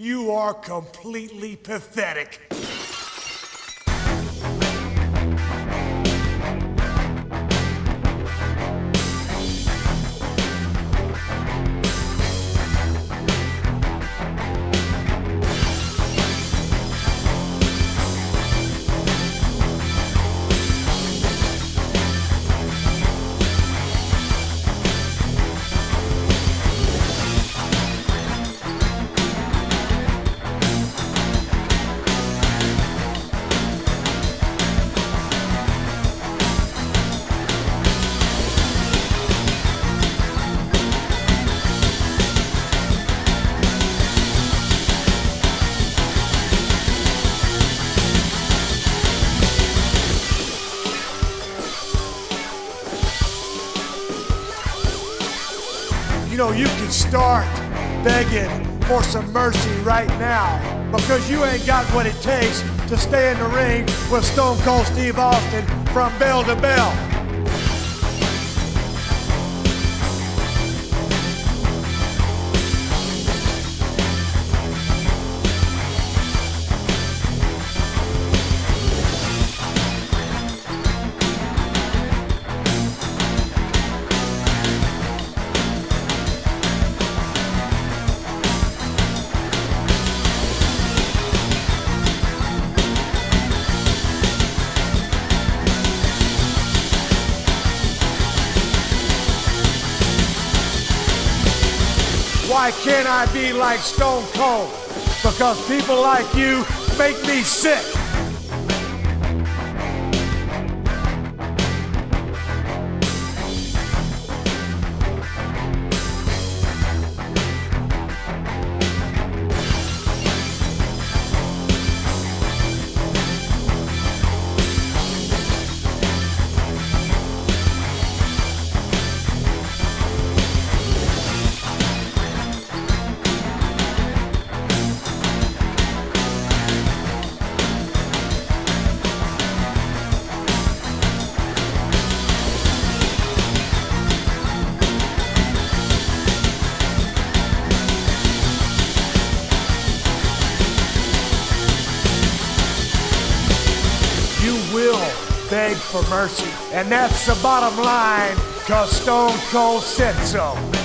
You are completely pathetic. You know, you can start begging for some mercy right now because you ain't got what it takes to stay in the ring with Stone Cold Steve Austin from bell to bell. Why can't I be like Stone Cold? Because people like you make me sick. Will beg for mercy, and that's the bottom line, 'cause Stone Cold said so.